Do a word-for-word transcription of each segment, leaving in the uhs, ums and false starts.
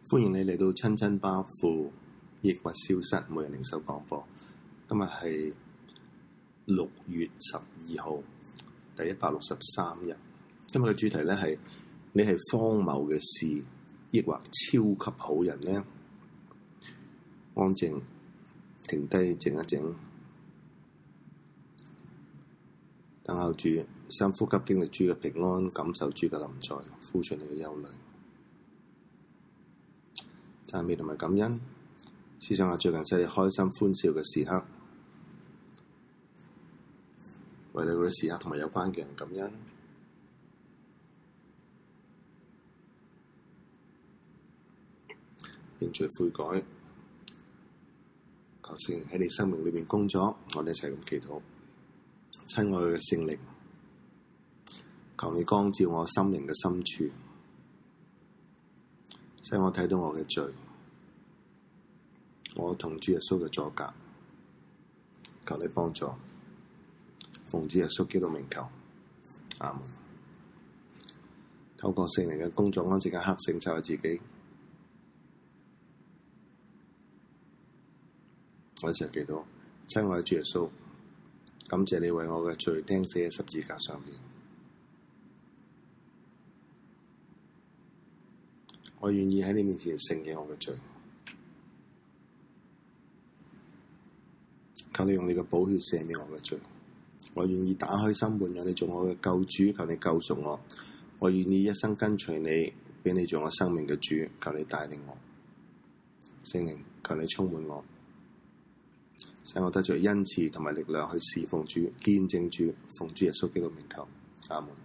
歡迎你嚟到親親巴富抑鬱消失每日靈修廣播。今日係六月十二號，第一百六十三日。今日嘅主題咧係：你係荒謬嘅事，抑或超級好人呢？安靜，停低，靜一靜，等候主，深呼吸，經歷主嘅平安，感受主嘅臨在，呼出你嘅憂慮。讚美同埋感恩，思想下最近使你開心歡笑嘅時刻，為你嗰啲時刻同埋有關嘅人感恩。認罪悔改，求聖靈喺你生命裏面工作，我哋一齊咁祈禱。親愛嘅聖靈，求你光照我心靈嘅深處，使我睇到我嘅罪，我同主耶穌嘅阻隔，求你幫助，奉主耶穌基督名求，阿門。透過聖靈嘅工作，安靜嘅黑醒察下自己，我一齊祈禱。親愛嘅主耶穌，感謝你為我嘅罪釘死喺十字架上面。我願意喺你面前承認我嘅罪，求你用你嘅寶血赦免我嘅罪。我願意打開心門，讓你做我嘅救主，求你救贖我。我願意一生跟隨你，俾你做我生命嘅主，求你帶領我。聖靈，求你充滿我，使我得着恩賜同埋力量去侍奉主、見證主，奉主耶穌基督名求，阿門。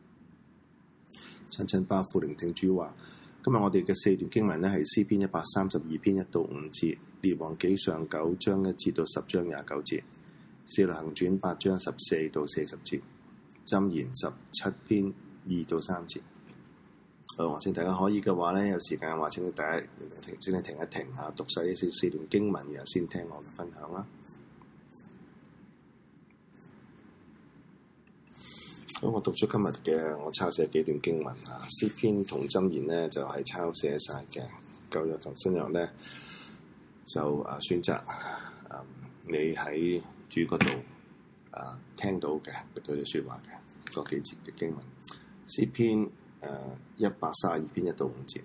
親親巴富聆聽主話。今日我哋嘅四段經文呢，係詩篇一百三十二篇一到五節，列王紀上九章一節到十章廿九節，使徒行傳八章十四到四十節，箴言十七篇二到三節。好，請大家可以嘅話呢，有時間嘅話，請你大家停，請你停一停下，讀晒呢四四段經文，然後先聽我嘅分享啦。咁我讀出今日嘅，我抄寫幾段經文啊，詩篇同箴言呢就係、是、抄寫晒嘅，舊約同新約呢就啊選擇啊你喺主嗰度啊聽到嘅對你説話嘅嗰幾節嘅經文。詩篇誒一百三十二篇一到五節，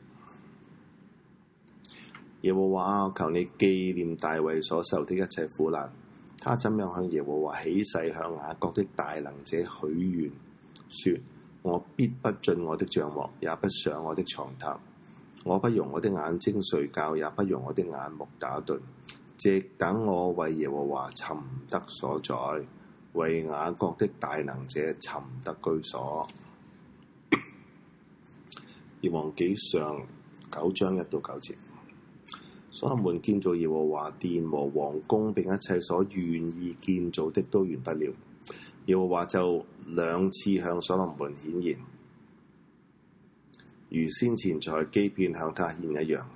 耶和華，求你紀念大衛所受的一切苦難，他怎樣向耶和華起誓，向雅各的大能者許願，說：我必不進我的帳幕，也不上我的床榻，我不容我的眼睛睡覺，也不容我的眼目打盹，直等我為耶和華尋得所在，為雅各的大能者尋得居所。列王紀上九章一到九節。所羅門建造耶和華殿和王宮，並一切所願意建造的都完不了。耶和華就兩次向所羅門顯現，如先前在基遍向他顯一樣。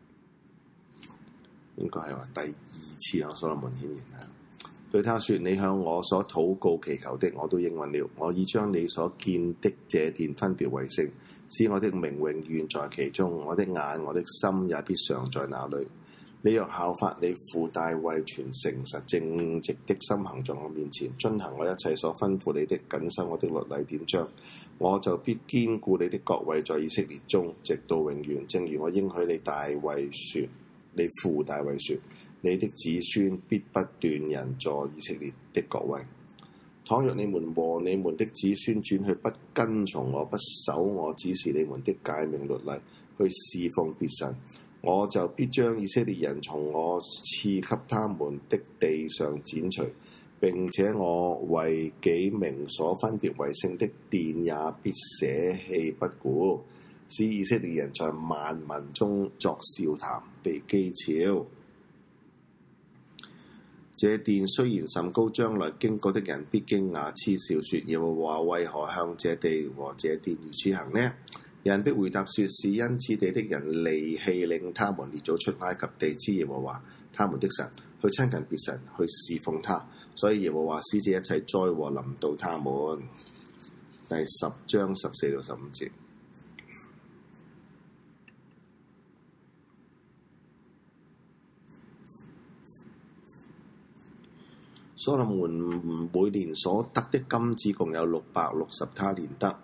應該係話第二次向所羅門顯現。對他說：你向我所禱告祈求的，我都應允了。我已將你所建的這殿分別為聖，使我的名永遠在其中。我的眼、我的心也必常在那裏。你若效法你父大衛，全誠實正直的心行在我面前，遵行我一切所吩咐你的，謹守我的律例典章，我就必堅固你的國位在以色列中，直到永遠。正如我應許你大衛說，你父大衛說，你的子孫必不斷人坐以色列的國位。倘若你們和你們的子孫轉去，不跟從我，不守我指示你們的誡命律例，去侍奉別神，我就必將以色列人從我賜給他們的地上剪除，並且我為己名所分別為聖的殿也必捨棄不顧，使以色列人在萬民中作笑談，被譏誚。這殿雖然甚高，將來經過的人必驚訝嗤笑，說：耶和華為何向這地和這殿如此行呢？人必回答說：是因此地的人離棄領他們列祖出埃及地之耶和華他們的神，去親近別神，去侍奉他，所以耶和華使這一切災禍臨到他們。第十章十四到十五節。 所羅門每年所得的金子共有六百六十他連得。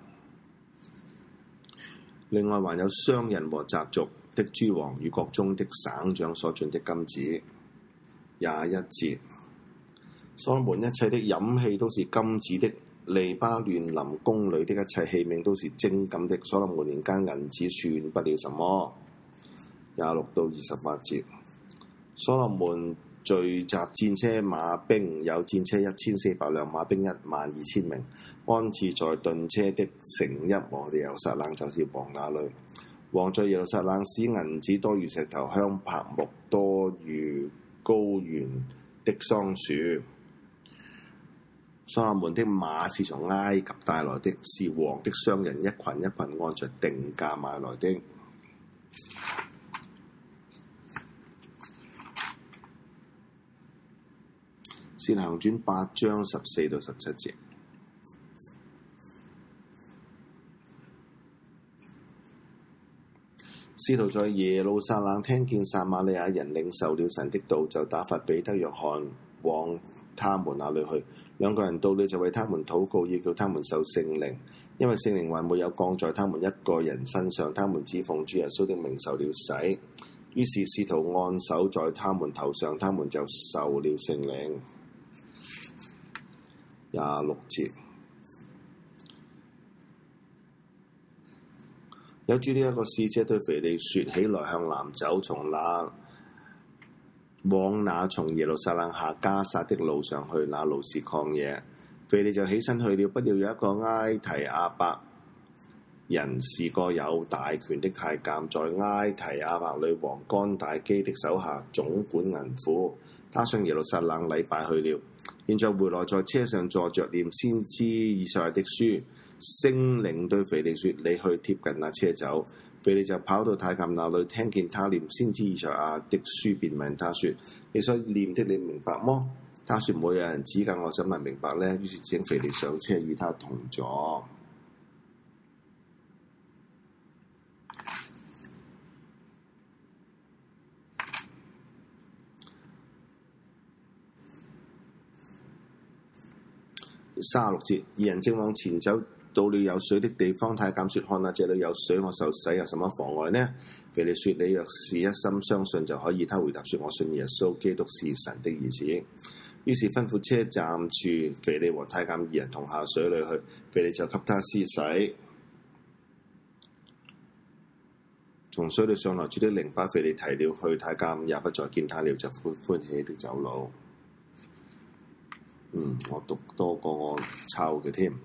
另外還有商人和雜族的諸王與國中的省長所進的金子。廿一節，所羅門一切的飲器都是金子的，利巴嫩林宮裏的一切器皿都是精金的。所羅門連間銀子算不了什麼。廿六到二十八節，所羅門聚集戰車馬兵，有戰車一千四百輛，馬兵一萬二千名，安置在盾車的城邑和耶路撒冷，就是王那裏。王在耶路撒冷使銀子多如石頭，香柏木多如高原的桑樹。所羅門的馬是從埃及帶來的，是王的商人一群一群按着定價買來的。使徒行傳八章十四到十七節。使徒在耶路撒冷聽見撒瑪利亞人領受了神的道，就打發彼得、約翰往他們那裏去。兩個人到了，就為他們禱告，要叫他們受聖靈，因為聖靈還沒有降在他們一個人身上，他們只奉主耶穌的名受了洗。於是使徒按手在他們頭上，他們就受了聖靈。廿六節，有主呢一個使者對腓利說：起來向南走，從那往那從耶路撒冷下迦薩的路上去，那路是曠野。腓利就起身去了，不料有一個埃提亞伯人，是個有大權的太監，在埃提亞伯女王干大基的手下總管銀庫。他上耶路撒冷禮拜去了，現在回來在車上坐着念先知以賽亞的書。聖靈對腓利說：你去貼近那車走。腓利就跑到太監那裏，聽見他念先知以賽亞的書，便問他說：你所念的你明白麼？他說：沒有人指教我怎能明白呢？於是請腓利上車與他同坐。三十六節，二人正往前走，到了有水的地方，太監說：看啊，這裏有水，我受洗有什麼妨礙呢？腓利說：你若是一心相信就可以。他回答說：我信耶穌基督是神的兒子。於是吩咐車站住，腓利和太監二人同下水裏去，腓利就給他施洗。從水裏上來，主的靈把腓利提了去，太監也不再見他了，就歡歡喜喜的走了。嗯，我讀多過我抄嘅添。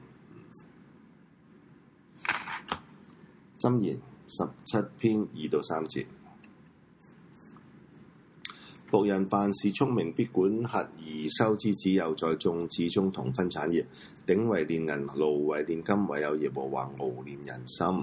箴言十七篇二到三節。僕人辦事聰明，必管轄而收之子，又在眾子中同分產業。鼎為煉銀，爐為煉金，唯有耶和華熬煉人心。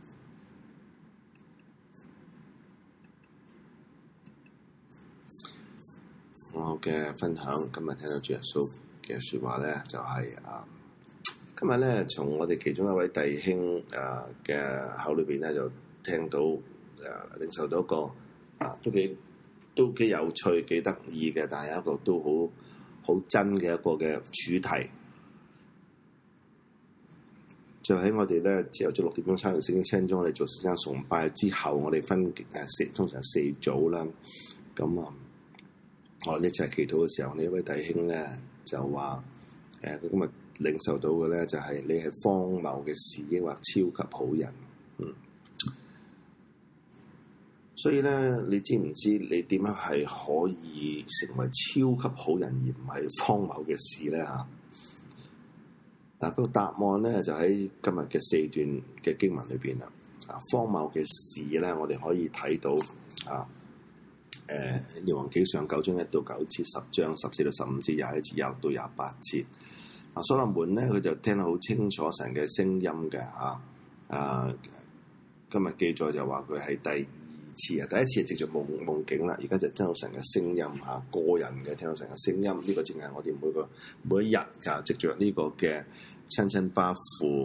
我嘅分享今日聽到主耶穌嘅説話咧，就係、是、啊，今日咧從我哋其中一位弟兄啊嘅口裏邊咧，就聽到誒、啊、領受到一個啊都幾都幾有趣、幾得意嘅，但係一個都好好真嘅一個嘅主題。就喺我哋咧朝頭早六點鐘參與聖經七點鐘，我哋做聖餐崇拜之後，我哋分誒四通常四組啦。咁啊，我哋一齊祈禱嘅時候，呢一位弟兄咧就話：誒、呃，佢今日領受到嘅咧就係、是、你係荒謬嘅事，抑或超級好人。嗯，所以咧，你知唔知你點樣係可以成為超級好人，而唔係荒謬嘅事咧？嚇！嗱，個答案咧就喺今日嘅四段嘅經文裏邊啦。啊，荒謬嘅事咧，我哋可以睇到啊，誒《列王紀上》九章一到九節，十章十四到十五節，廿一節廿六到廿八節。啊，所羅門咧，佢就聽得好清楚神嘅聲音嘅嚇。啊，今日記載就話佢係第二次啊，第一次係藉著夢夢境啦，而家就聽到神嘅聲音嚇，個人嘅聽到神嘅聲音，呢、這個正係我哋每個每一日啊，藉著呢個嘅親親巴父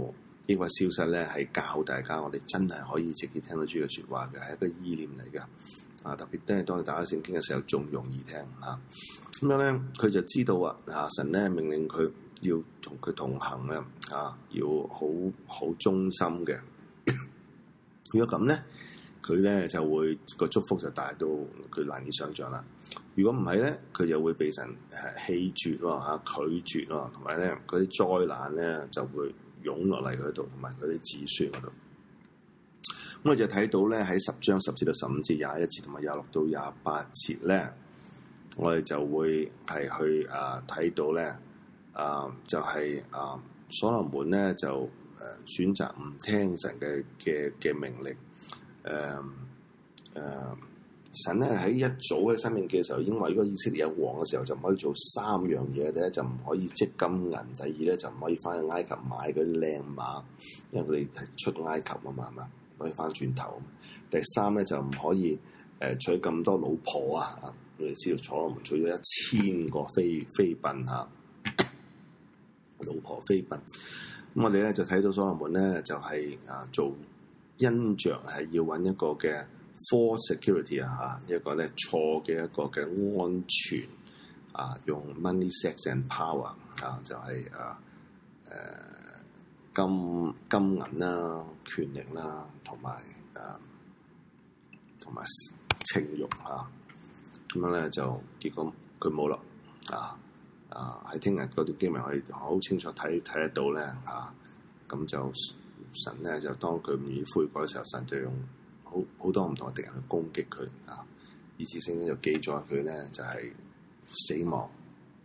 抑或消失咧，係教大家我哋真係可以直接聽到主嘅説話嘅，係一個意念嚟嘅。啊，特別都係當你打開聖經嘅時候，仲容易聽嚇。咁樣咧，佢就知道啊，啊神咧命令佢要同佢同行啊，啊要好好忠心嘅。如果咁咧，佢咧就會個祝福就大到佢難以想像啦。如果唔係咧，佢就會被神誒棄絕喎嚇，拒絕喎，同埋咧嗰啲災難咧就會湧落嚟佢度，同埋佢啲子孫嗰度。咁我就睇到咧喺十章十至到十五節、廿一節同埋廿六到廿八節咧，我哋就會係去啊睇到咧啊就係、是、啊所羅門咧就誒、啊、選擇唔聽神嘅嘅嘅命令，誒、啊、誒、啊、神咧喺一早喺申命記嘅時候已經話，如果以色列有王嘅時候就唔可以做三樣嘢，第一就唔可以積金銀，第二咧就唔可以翻去埃及買嗰啲靚馬，因為佢哋係出埃及啊嘛，係嘛？可以翻轉頭。第三咧就唔可以誒、呃、娶咁多老婆啊！啊，我哋知道所羅門娶咗一千個妃妃嬪嚇，老婆妃嬪。咁我哋咧就睇到所羅門咧就係、是、啊做因着係要揾一個嘅 false security 啊嚇，一個咧錯嘅一個嘅安全啊，用 money sex and power 啊就係、是、啊誒。呃金金銀啦、權力啦，同埋誒同埋情慾嚇，咁樣咧就結果佢冇啦啊啊！喺聽日嗰段經文可以好清楚睇睇得到咧啊，咁就神咧就當佢唔願意悔改嘅時候，神就用好好多唔同嘅敵人去攻擊佢啊，以至聖經就記載佢咧就係、是、死亡，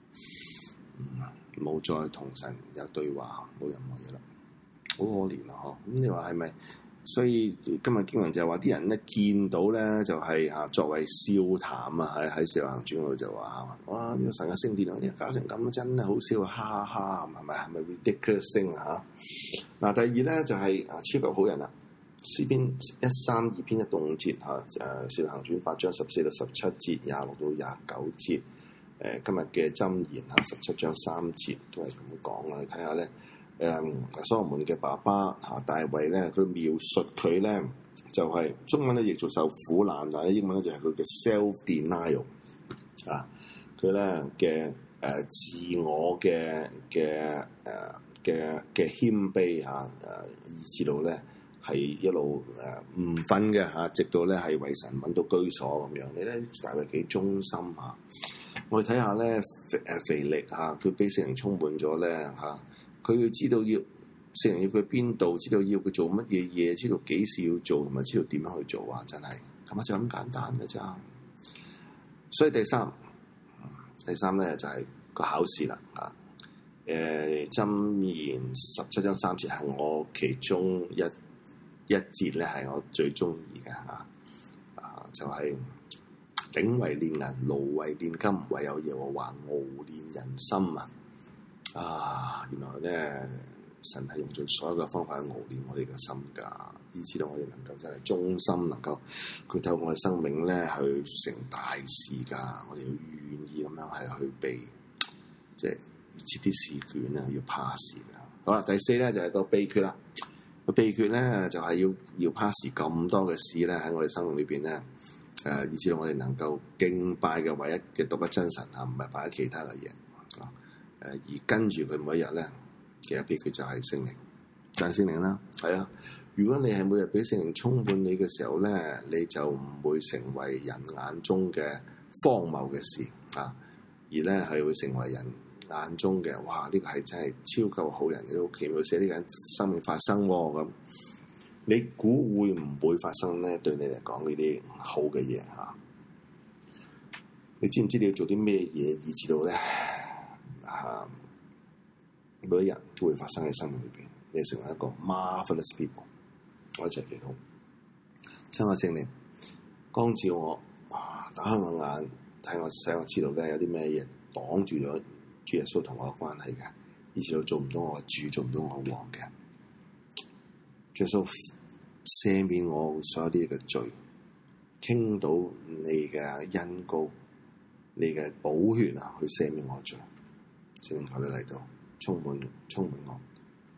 冇、嗯、再同神有對話，冇任何嘢啦。好可憐啊！嗬，咁你話係咪？所以今日經文就係話啲人咧見到咧就係、是、嚇作為笑談啊，喺喺《使徒行傳》嗰度就話嚇，哇！呢、這個神嘅聖殿啊，呢搞成咁真係好笑啊，哈哈哈，係咪？係咪 ridiculous 聲啊？嗱，第二咧就係、是、啊超級好人啦，詩篇一三二篇一到五節嚇，誒《使徒行傳》八章十四到十七節，廿六到廿九節，誒、呃、今日嘅箴言嚇十七章三節都係咁講啦，你睇下咧。誒、嗯，所羅門嘅爸爸嚇大衛咧，佢描述佢咧就係、是、中文咧譯做受苦難，但係英文咧就係佢嘅 self denial 啊，佢咧嘅誒自我嘅嘅誒嘅嘅謙卑嚇誒，以至到咧係一路誒唔瞓嘅嚇，直到咧係為神揾到居所咁樣。你咧大衛幾忠心嚇？我哋睇下咧誒腓力嚇，佢俾聖靈充滿咗咧嚇。佢要知道要聖靈要佢邊度，知道要佢做乜嘢嘢，知道幾時要做，同埋知道點樣去做啊！真係，係咪就咁簡單嘅咋？所以第三，第三咧就係、是、個考試啦啊！誒，箴言十七章三節係我其中一一節咧，係我最中意嘅嚇啊！就係、是、鼎為煉銀，爐為煉金，唯有耶和華熬煉人心啊！啊！原來咧，神係用盡所有嘅方法去熬煉我哋嘅心㗎，以至到我哋能夠真係忠心，能夠佢透過我哋生命咧去成大事㗎。我哋要願意咁樣係去被，即係接啲試卷啊，要 pass 㗎。好啦，第四咧就係、是、個秘訣啦。個秘訣咧就係、是、要要 pass 咁多嘅事咧喺我哋生命裏邊咧，誒、呃，以至到我哋能夠敬拜嘅唯一嘅獨一真神啊，唔係拜其他嘅嘢啊。誒而跟住佢每一日咧，其實秘訣就係聖靈，就係聖靈啦。係啊，如果你係每日俾聖靈充滿你嘅時候咧，你就唔會成為人眼中嘅荒謬嘅事啊，而咧係會成為人眼中嘅哇！呢、這個係真係超級好人，你都奇妙寫呢個生命發生喎、啊、咁。你估會唔會發生咧？對你嚟講呢啲好嘅嘢嚇，你知唔知你要做啲咩嘢以至到咧？啊！每一日都會發生喺生命裏邊，你成為一個 marvelous people。我一齊祈禱，親愛聖靈，光照我，打開我眼，睇我使我知道咧有啲咩嘢擋住咗主耶穌同我嘅關係嘅，以至到做唔到我嘅主，做唔到我嘅王嘅。主耶穌赦免我所有啲嘅罪，傾到你嘅恩膏，你嘅寶血啊，去赦免我罪。聖靈求你嚟到，充滿充滿我，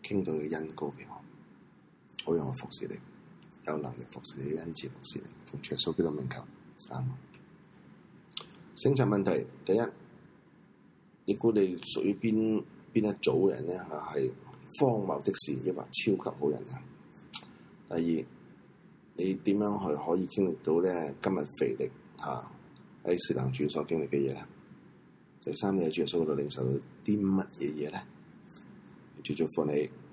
傾到你嘅恩膏俾我，好讓我服侍你，有能力服侍你，恩賜服侍你，奉耶穌基督名求，阿們。省察問題，第一，你估你屬於邊邊一組人咧？嚇，係荒謬的事，抑或超級好人啊？第二，你點樣去可以經歷到咧今日腓力嚇喺使徒行傳所經歷嘅嘢咧？第三，你喺主耶穌嗰度領受到啲乜嘢嘢咧？主祝福你。